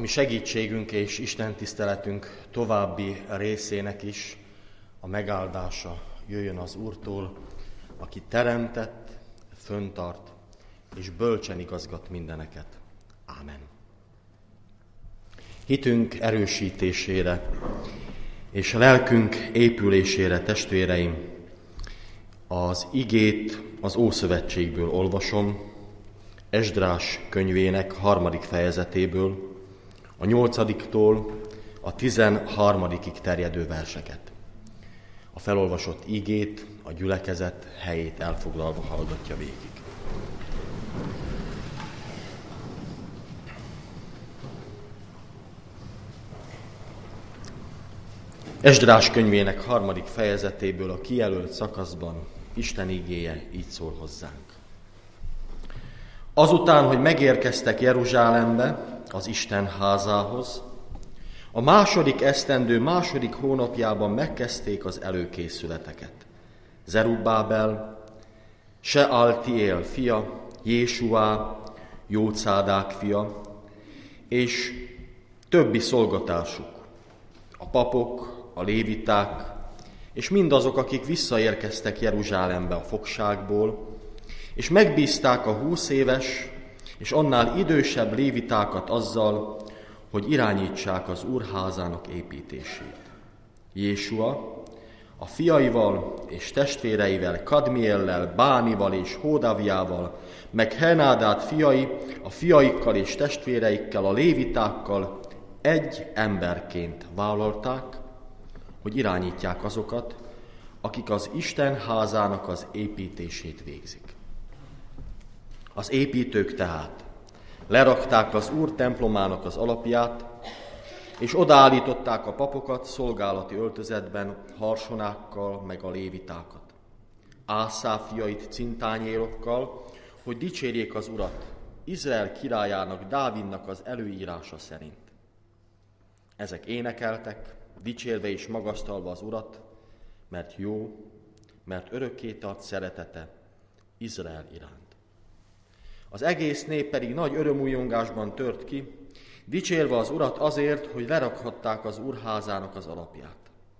mi segítségünk és Isten tiszteletünk további részének is a megáldása jöjjön az Úrtól, aki teremtett, fönntart és bölcsen igazgat mindeneket. Ámen. Hitünk erősítésére és a lelkünk épülésére, testvéreim, az igét az Ószövetségből olvasom, Esdrás könyvének 3. fejezetéből, a 8-tól a 13. terjedő verseket. A felolvasott igét a gyülekezet helyét elfoglalva hallgatja végig. Esdrás könyvének 3. fejezetéből a kijelölt szakaszban Isten igéje így szól hozzánk. Azután, hogy megérkeztek Jeruzsálembe, az Isten házához, a 2. esztendő 2. hónapjában megkezdték az előkészületeket. Zerubbábel, Sealtiél fia, Jésuá, Jócádák fia, és többi szolgatársuk, a papok, a léviták, és mindazok, akik visszaérkeztek Jeruzsálembe a fogságból, és megbízták a 20 éves és annál idősebb lévitákat azzal, hogy irányítsák az Úr házának építését. Jésua a fiaival és testvéreivel, Kadmiellel, Bánival és Hódaviával, meg Henádát fiai, a fiaikkal és testvéreikkel, a lévitákkal egy emberként vállalták, hogy irányítják azokat, akik az Isten házának az építését végzik. Az építők tehát lerakták az Úr templomának az alapját, és odaállították a papokat szolgálati öltözetben, harsonákkal, meg a lévitákat. Ászáf fiait cintányérokkal, hogy dicsérjék az Urat, Izrael királyának, Dávidnak az előírása szerint. Ezek énekeltek, dicsérve és magasztalva az Urat, mert jó, mert örökké tart szeretete Izrael iránt. Az egész nép pedig nagy örömújongásban tört ki, dicsérve az Urat azért, hogy lerakhatták az Úr házának az alapját.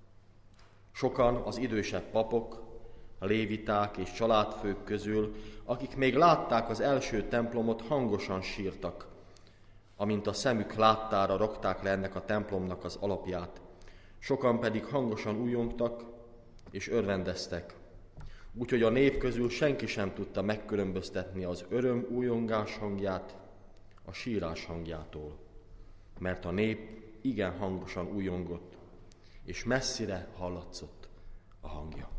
Sokan az idősebb papok, a léviták és családfők közül, akik még látták az első templomot, hangosan sírtak, amint a szemük láttára rakták le ennek a templomnak az alapját. Sokan pedig hangosan újongtak és örvendeztek, úgyhogy a nép közül senki sem tudta megkülönböztetni az öröm újongás hangját a sírás hangjától, mert a nép igen hangosan újongott, és messzire hallatszott a hangja.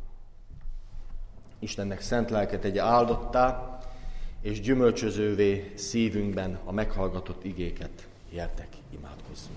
Istennek szent lelke tegye áldottá, és gyümölcsözővé szívünkben a meghallgatott igéket. Gyertek, imádkozzunk!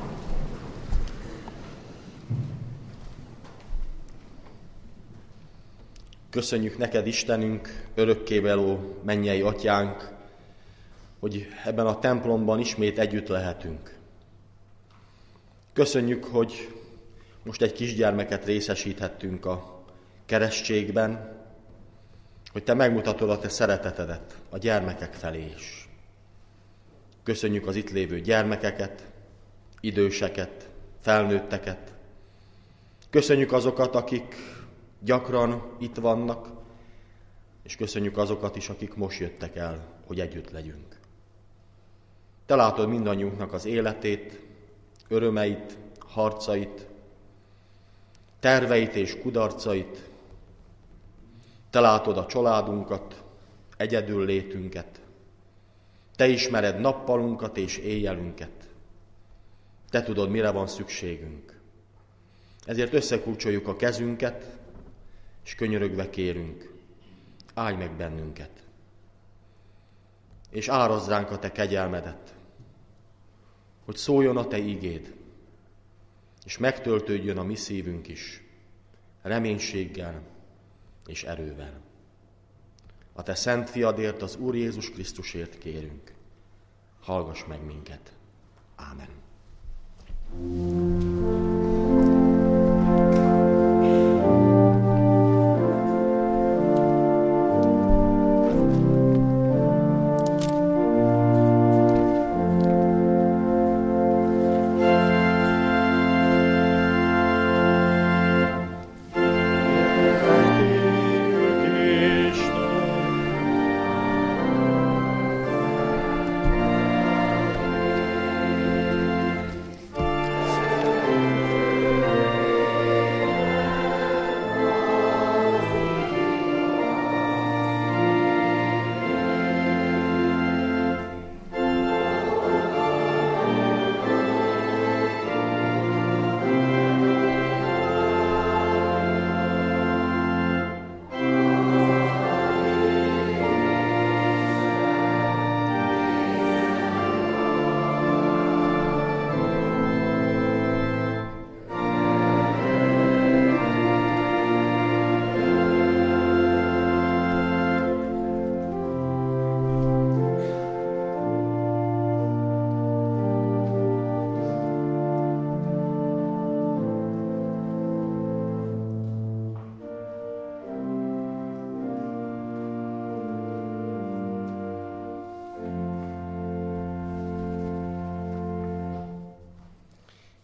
Köszönjük neked, Istenünk, örökkévaló mennyei atyánk, hogy ebben a templomban ismét együtt lehetünk. Köszönjük, hogy most egy kisgyermeket részesíthettünk a keresztségben, hogy te megmutatod a te szeretetedet a gyermekek felé is. Köszönjük az itt lévő gyermekeket, időseket, felnőtteket. Köszönjük azokat, akik gyakran itt vannak, és köszönjük azokat is, akik most jöttek el, hogy együtt legyünk. Te látod mindannyiunknak az életét, örömeit, harcait, terveit és kudarcait. Te látod a családunkat, egyedül létünket. Te ismered nappalunkat és éjjelünket. Te tudod, mire van szükségünk. Ezért összekulcsoljuk a kezünket, és könyörögve kérünk, állj meg bennünket, és árazd ránk a te kegyelmedet, hogy szóljon a te igéd, és megtöltődjön a mi szívünk is, reménységgel és erővel. A te szent fiadért, az Úr Jézus Krisztusért kérünk, hallgass meg minket. Ámen.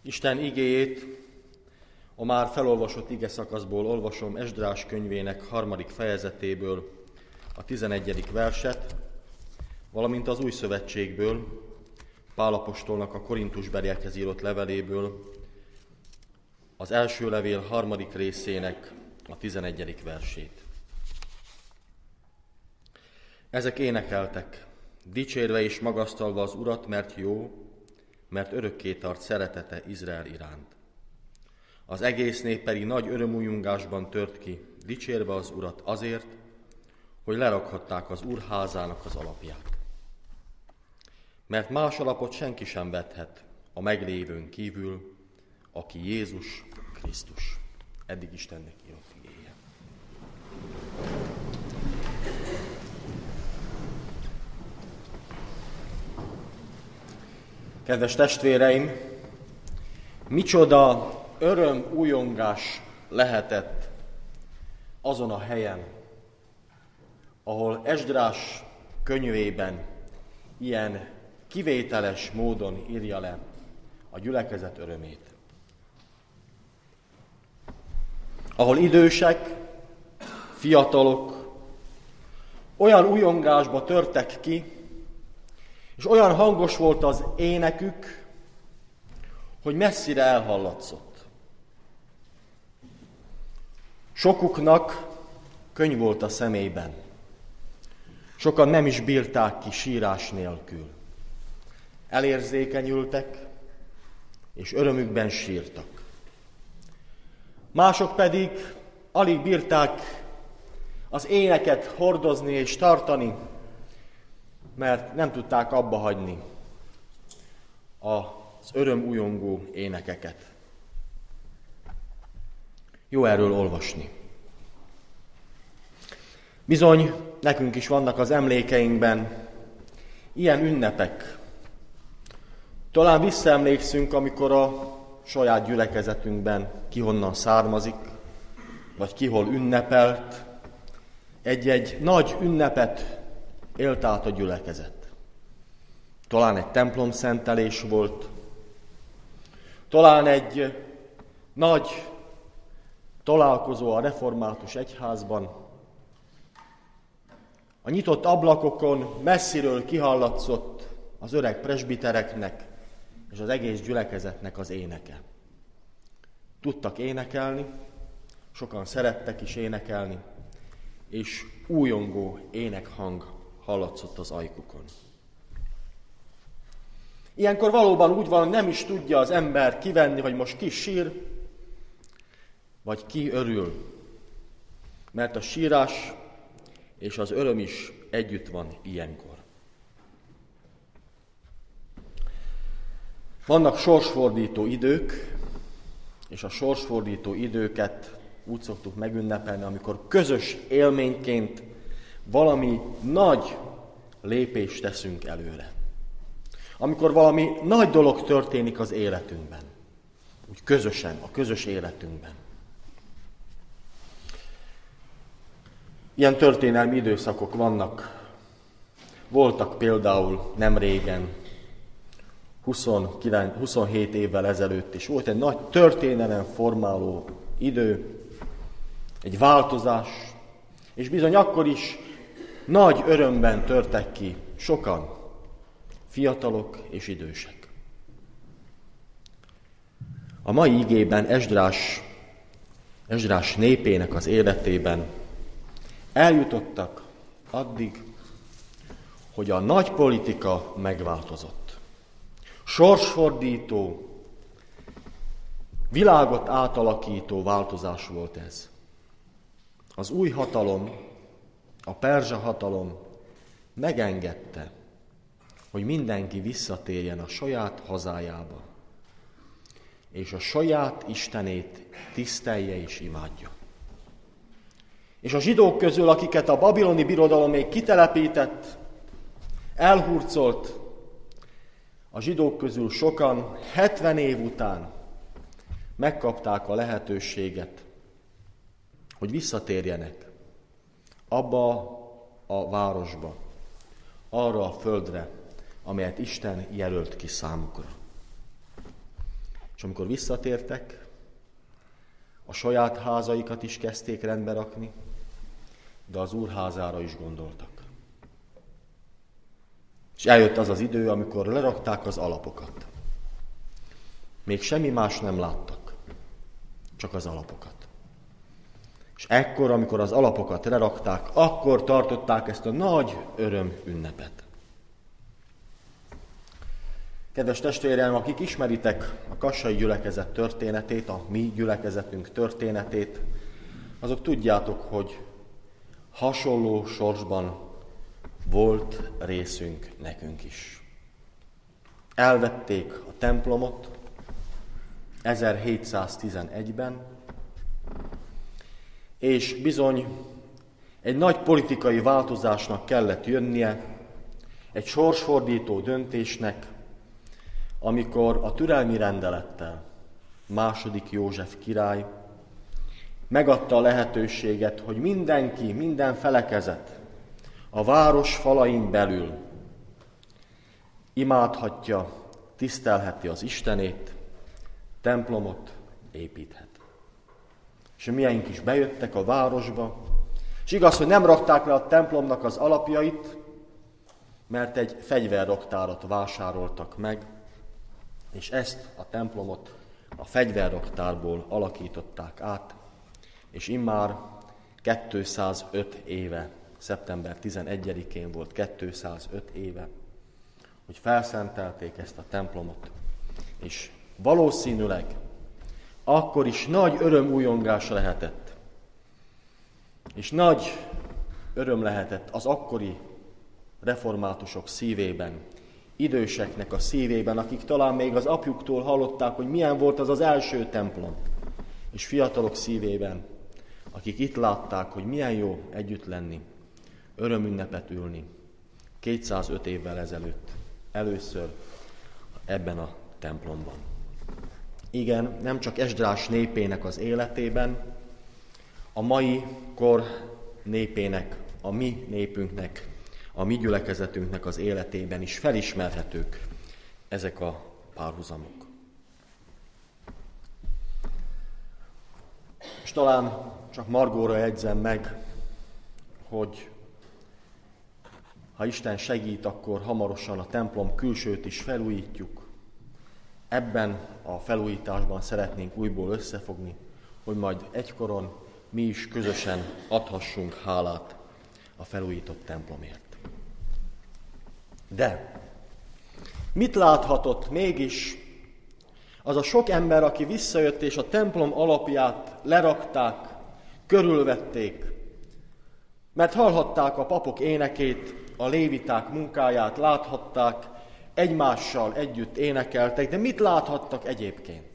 Isten igéjét a már felolvasott ige szakaszból olvasom, Esdrás könyvének 3. fejezetéből a 11. verset, valamint az Új Szövetségből, Pál apostolnak a Korintusbeliekhez írott leveléből, az első levél 3. részének a 11. versét. Ezek énekeltek, dicsérve és magasztalva az Urat, mert jó, mert örökké tart szeretete Izrael iránt. Az egész nép pedig nagy örömújongásban tört ki, dicsérve az Urat azért, hogy lerakhatták az Úr házának az alapját. Mert más alapot senki sem vethet a meglévőn kívül, aki Jézus Krisztus. Eddig Istennek írott igéje. Kedves testvéreim, micsoda örömújongás lehetett azon a helyen, ahol Esdrás könyvében ilyen kivételes módon írja le a gyülekezet örömét. Ahol idősek, fiatalok olyan újongásba törtek ki, és olyan hangos volt az énekük, hogy messzire elhallatszott. Sokuknak könny volt a szemében. Sokan nem is bírták ki sírás nélkül. Elérzékenyültek, és örömükben sírtak. Mások pedig alig bírták az éneket hordozni és tartani, mert nem tudták abba hagyni az örömújongó énekeket. Jó erről olvasni. Bizony, nekünk is vannak az emlékeinkben ilyen ünnepek. Talán visszaemlékszünk, amikor a saját gyülekezetünkben ki honnan származik, vagy ki hol ünnepelt. Egy-egy nagy ünnepet élt át a gyülekezet. Talán egy templomszentelés volt, talán egy nagy találkozó a református egyházban. A nyitott ablakokon messziről kihallatszott az öreg presbitereknek és az egész gyülekezetnek az éneke. Tudtak énekelni, sokan szerettek is énekelni, és újongó énekhang hallatszott az ajkukon. Ilyenkor valóban úgy van, nem is tudja az ember kivenni, hogy most ki sír, vagy ki örül. Mert a sírás és az öröm is együtt van ilyenkor. Vannak sorsfordító idők, és a sorsfordító időket úgy szoktuk megünnepelni, amikor közös élményként valami nagy lépést teszünk előre. Amikor valami nagy dolog történik az életünkben. Úgy közösen, a közös életünkben. Ilyen történelmi időszakok vannak. Voltak például nem régen, 27 évvel ezelőtt is. Volt egy nagy történelemformáló idő, egy változás, és bizony akkor is nagy örömben törtek ki sokan, fiatalok és idősek. A mai igében Esdrás népének az életében eljutottak addig, hogy a nagy politika megváltozott. Sorsfordító, világot átalakító változás volt ez. Az új hatalom, a perzsa hatalom megengedte, hogy mindenki visszatérjen a saját hazájába, és a saját Istenét tisztelje és imádja. És a zsidók közül, akiket a babiloni birodalom még kitelepített, elhurcolt, a zsidók közül sokan 70 év után megkapták a lehetőséget, hogy visszatérjenek abba a városba, arra a földre, amelyet Isten jelölt ki számukra. És amikor visszatértek, a saját házaikat is kezdték rendbe rakni, de az Úr házára is gondoltak. És eljött az az idő, amikor lerakták az alapokat. Még semmi más nem láttak, csak az alapokat. És ekkor, amikor az alapokat lerakták, akkor tartották ezt a nagy öröm ünnepet. Kedves testvéreim, akik ismeritek a kassai gyülekezet történetét, a mi gyülekezetünk történetét, azok tudjátok, hogy hasonló sorsban volt részünk nekünk is. Elvették a templomot 1711-ben, és bizony egy nagy politikai változásnak kellett jönnie, egy sorsfordító döntésnek, amikor a türelmi rendelettel II. József király megadta a lehetőséget, hogy mindenki, minden felekezet a város falain belül imádhatja, tisztelheti az Istenét, templomot építhet. És miénk is bejöttek a városba, és igaz, hogy nem rakták le a templomnak az alapjait, mert egy fegyverraktárat vásároltak meg, és ezt a templomot a fegyverraktárból alakították át, és immár 205 éve, szeptember 11-én volt 205 éve, hogy felszentelték ezt a templomot, és valószínűleg akkor is nagy örömújongás lehetett, és nagy öröm lehetett az akkori reformátusok szívében, időseknek a szívében, akik talán még az apjuktól hallották, hogy milyen volt az az első templom, és fiatalok szívében, akik itt látták, hogy milyen jó együtt lenni, örömünnepet ülni 205 évvel ezelőtt, először ebben a templomban. Igen, nem csak Esdrás népének az életében, a mai kor népének, a mi népünknek, a mi gyülekezetünknek az életében is felismerhetők ezek a párhuzamok. És talán csak Margóra jegyzem meg, hogy ha Isten segít, akkor hamarosan a templom külsőt is felújítjuk. Ebben a felújításban szeretnénk újból összefogni, hogy majd egykoron mi is közösen adhassunk hálát a felújított templomért. De mit láthatott mégis az a sok ember, aki visszajött és a templom alapját lerakták, körülvették, mert hallhatták a papok énekét, a léviták munkáját, láthatták, egymással együtt énekeltek, de mit láthattak egyébként?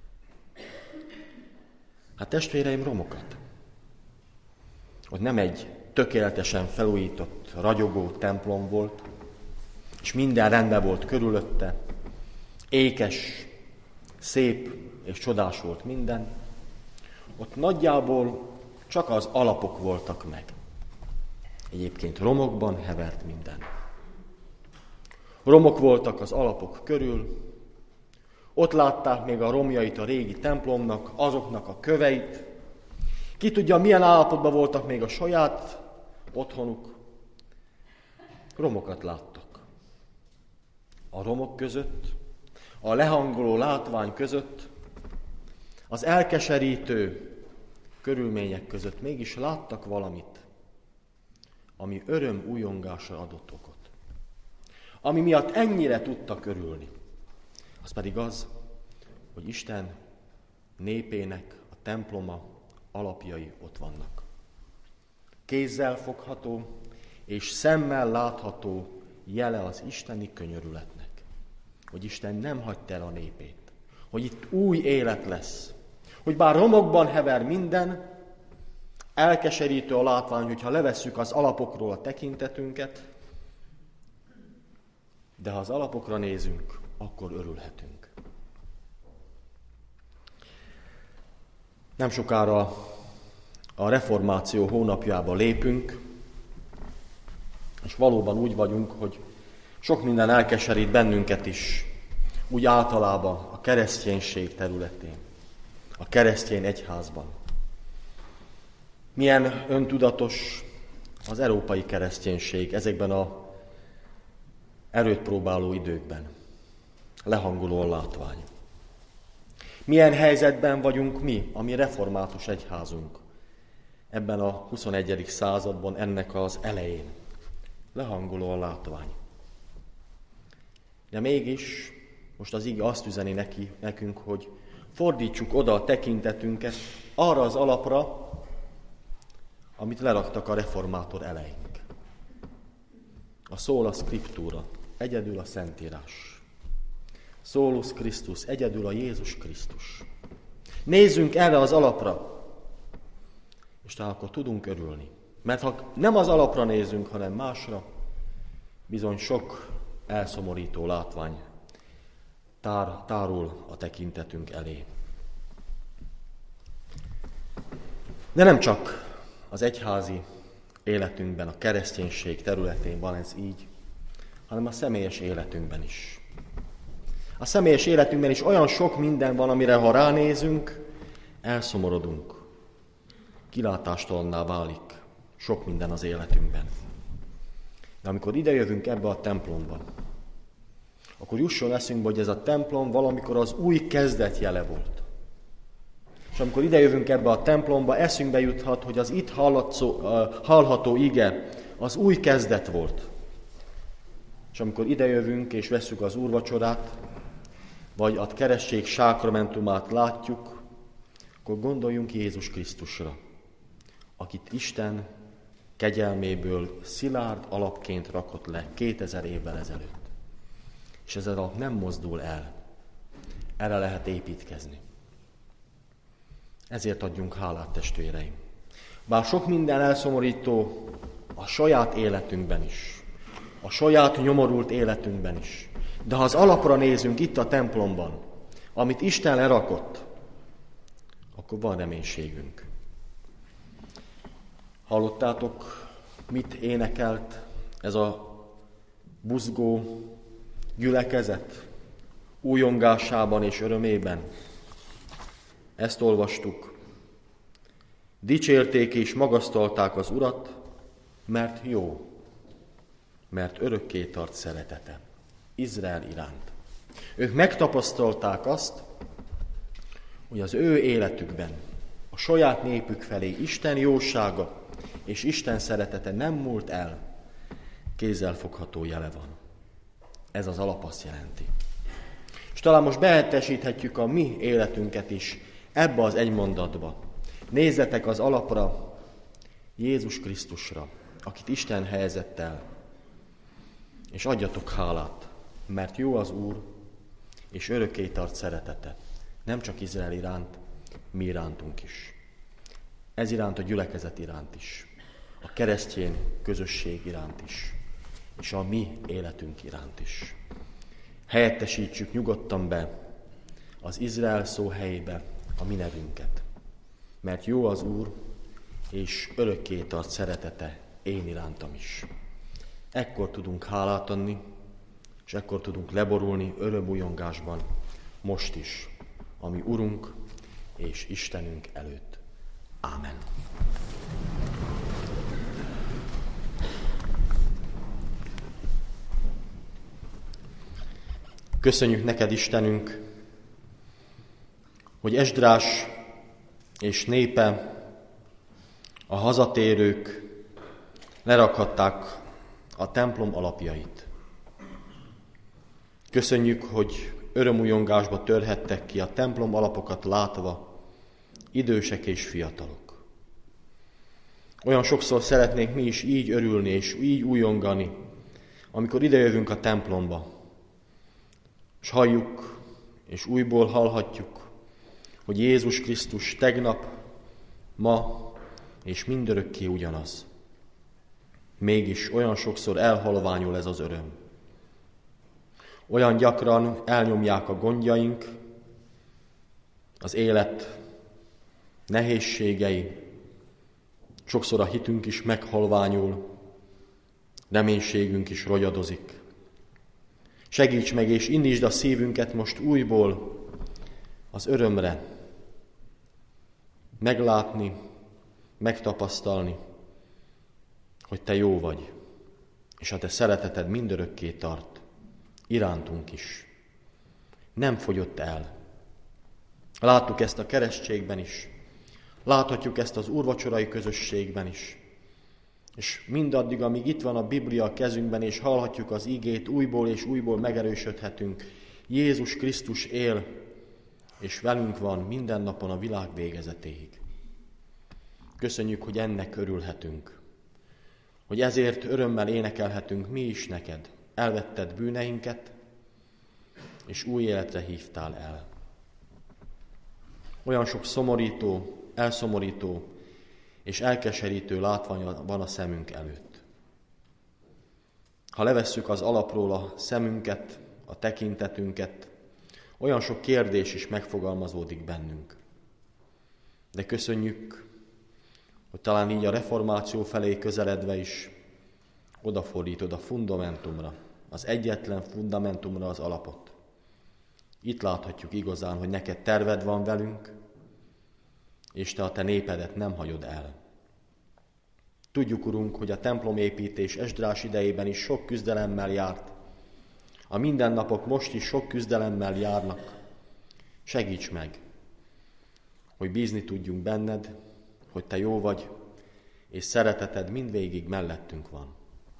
Hát testvéreim, romokat. Ott nem egy tökéletesen felújított, ragyogó templom volt, és minden rendben volt körülötte, ékes, szép és csodás volt minden. Ott nagyjából csak az alapok voltak meg. Egyébként romokban hevert minden. Romok voltak az alapok körül, ott látták még a romjait a régi templomnak, azoknak a köveit. Ki tudja, milyen állapotban voltak még a saját otthonuk. Romokat láttak. A romok között, a lehangoló látvány között, az elkeserítő körülmények között mégis láttak valamit, ami öröm újongásra adott okot. Ami miatt ennyire tudtak örülni. Az pedig az, hogy Isten népének a temploma alapjai ott vannak. Kézzel fogható és szemmel látható jele az isteni könyörületnek. Hogy Isten nem hagyta el a népét. Hogy itt új élet lesz. Hogy bár romokban hever minden, elkeserítő a látvány, hogyha levesszük az alapokról a tekintetünket, de ha az alapokra nézünk, akkor örülhetünk. Nem sokára a reformáció hónapjába lépünk, és valóban úgy vagyunk, hogy sok minden elkeserít bennünket is. úgy általában a kereszténység területén, a keresztény egyházban. Milyen öntudatos az európai kereszténység ezekben az erőt próbáló időkben. Lehangoló látvány. Milyen helyzetben vagyunk mi, a mi református egyházunk, ebben a 21. században, ennek az elején. Lehangoló a látvány. De mégis most az ige azt üzeni nekünk, hogy fordítsuk oda a tekintetünket arra az alapra, amit leraktak a reformátor eleink. A sola scriptura, egyedül a Szentírás. Solus Christus, egyedül a Jézus Krisztus. Nézzünk erre az alapra, és talán akkor tudunk örülni. Mert ha nem az alapra nézünk, hanem másra, bizony sok elszomorító látvány tárul a tekintetünk elé. De nem csak az egyházi életünkben, a kereszténység területén van ez így, hanem a személyes életünkben is. A személyes életünkben is olyan sok minden van, amire ha ránézünk, elszomorodunk. Kilátástalanná válik sok minden az életünkben. De amikor idejövünk ebbe a templomba, akkor jusson eszünkbe, hogy ez a templom valamikor az új kezdet jele volt. És amikor idejövünk ebbe a templomba, eszünkbe juthat, hogy az itt hallható ige az új kezdet volt. És amikor idejövünk és vesszük az úrvacsorát, vagy a keresztség sákramentumát látjuk, akkor gondoljunk Jézus Krisztusra, akit Isten kegyelméből szilárd alapként rakott le 2000 évvel ezelőtt. És ez az alap nem mozdul el. Erre lehet építkezni. Ezért adjunk hálát, testvéreim. Bár sok minden elszomorító a saját életünkben is, a saját nyomorult életünkben is, de ha az alapra nézünk itt a templomban, amit Isten lerakott, akkor van reménységünk. Hallottátok, mit énekelt ez a buzgó gyülekezet újongásában és örömében? Ezt olvastuk. Dicsérték és magasztalták az Urat, mert jó, mert örökké tart szeretete Izrael iránt. Ők megtapasztalták azt, hogy az ő életükben, a saját népük felé Isten jósága és Isten szeretete nem múlt el, kézzelfogható jele van. Ez az alap azt jelenti. És talán most behelyettesíthetjük a mi életünket is ebbe az egy mondatba. Nézzetek az alapra, Jézus Krisztusra, akit Isten helyezett el, és adjatok hálát, mert jó az Úr, és örökké tart szeretete, nem csak Izrael iránt, mi irántunk is. Ez iránt a gyülekezet iránt is, a keresztény közösség iránt is, és a mi életünk iránt is. Helyettesítsük nyugodtan be az Izrael szó helyébe a mi nevünket, mert jó az Úr, és örökké tart szeretete én irántam is. Ekkor tudunk hálát adni, és ekkor tudunk leborulni örömújongásban, most is, a mi Urunk és Istenünk előtt. Ámen. Köszönjük neked, Istenünk, hogy Esdrás és népe, a hazatérők lerakhatták a templom alapjait. Köszönjük, hogy örömújongásba törhettek ki a templom alapokat látva, idősek és fiatalok. Olyan sokszor szeretnénk mi is így örülni és így újongani, amikor idejövünk a templomba, és halljuk, és újból hallhatjuk, hogy Jézus Krisztus tegnap, ma és mindörökké ugyanaz. Mégis olyan sokszor elhalványul ez az öröm. Olyan gyakran elnyomják a gondjaink, az élet nehézségei, sokszor a hitünk is meghalványul, reménységünk is rogyadozik. Segíts meg és indítsd a szívünket most újból az örömre, meglátni, megtapasztalni, hogy Te jó vagy, és a Te szereteted mindörökké tart, irántunk is. Nem fogyott el. Láttuk ezt a keresztségben is, láthatjuk ezt az úrvacsorai közösségben is, és mindaddig, amíg itt van a Biblia a kezünkben, és hallhatjuk az igét, újból és újból megerősödhetünk. Jézus Krisztus él, és velünk van minden napon a világ végezetéig. Köszönjük, hogy ennek örülhetünk, hogy ezért örömmel énekelhetünk mi is neked. Elvetted bűneinket, és új életre hívtál el. Olyan sok szomorító, elszomorító és elkeserítő látvány van a szemünk előtt. Ha levesszük az alapról a szemünket, a tekintetünket, olyan sok kérdés is megfogalmazódik bennünk. De köszönjük, hogy talán így a reformáció felé közeledve is odafordítod a fundamentumra, az egyetlen fundamentumra az alapot. Itt láthatjuk igazán, hogy neked terved van velünk, és te a te népedet nem hagyod el. Tudjuk, Urunk, hogy a templomépítés Esdrás idejében is sok küzdelemmel járt. A mindennapok most is sok küzdelemmel járnak. Segíts meg, hogy bízni tudjunk benned, hogy te jó vagy, és szereteted mindvégig mellettünk van.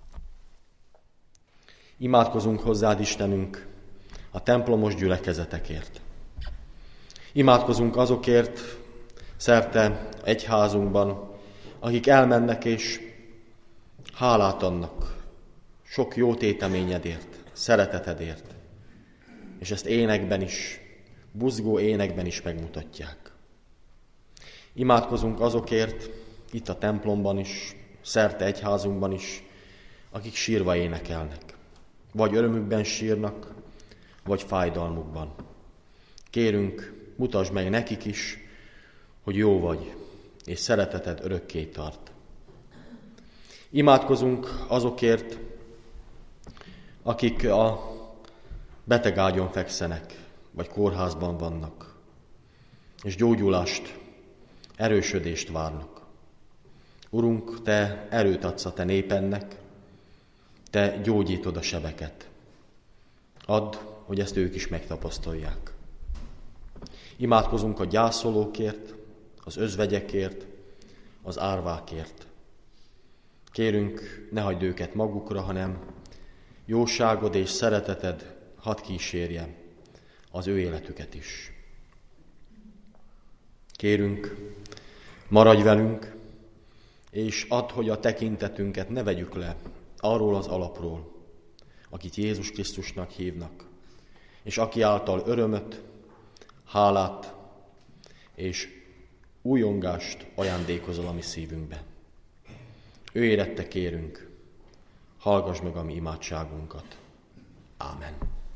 Imádkozunk hozzád, Istenünk, a templomos gyülekezetekért. Imádkozunk azokért szerte egyházunkban, akik elmennek és hálát adnak sok jó téteményedért, szeretetedért, és ezt énekben is, buzgó énekben is megmutatják. Imádkozunk azokért, itt a templomban is, szerte egyházunkban is, akik sírva énekelnek. Vagy örömükben sírnak, vagy fájdalmukban. Kérünk, mutasd meg nekik is, hogy jó vagy, és szereteted örökké tart. Imádkozunk azokért, akik a betegágyon fekszenek, vagy kórházban vannak, és gyógyulást, erősödést várnak. Urunk, te erőt adsz a te népednek, te gyógyítod a sebeket. Add, hogy ezt ők is megtapasztalják. Imádkozunk a gyászolókért, az özvegyekért, az árvákért. Kérünk, ne hagyd őket magukra, hanem jóságod és szereteted hadd kísérje az ő életüket is. Kérünk, maradj velünk, és add, hogy a tekintetünket ne vegyük le arról az alapról, akit Jézus Krisztusnak hívnak, és aki által örömöt, hálát és újongást ajándékozol a mi szívünkbe. Ő érette kérünk, hallgass meg a mi imádságunkat. Ámen.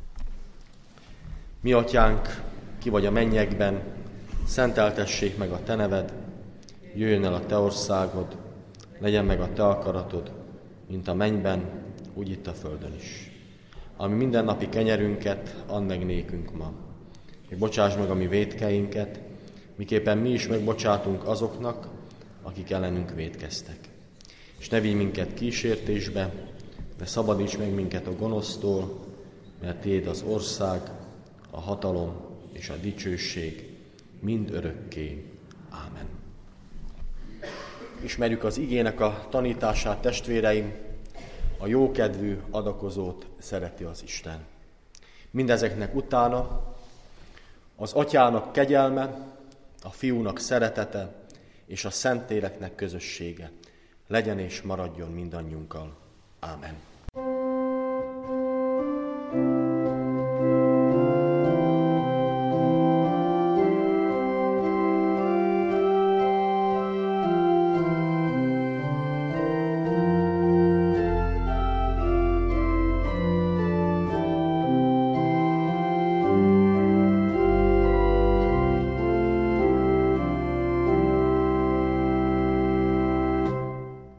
Mi atyánk, ki vagy a mennyekben, szenteltessék meg a te neved, jöjjön el a te országod, legyen meg a te akaratod, mint a mennyben, úgy itt a földön is. Ami mindennapi kenyerünket add meg nékünk ma, és bocsáss meg a mi vétkeinket, miképpen mi is megbocsátunk azoknak, akik ellenünk vétkeztek. És ne vigy minket kísértésbe, de szabadíts meg minket a gonosztól, mert tiéd az ország, a hatalom és a dicsőség mind örökké. Ámen. Ismerjük az igének a tanítását, testvéreim, a jókedvű adakozót szereti az Isten. Mindezeknek utána az Atyának kegyelme, a Fiúnak szeretete és a Szentléleknek közössége legyen és maradjon mindannyiunkkal. Ámen.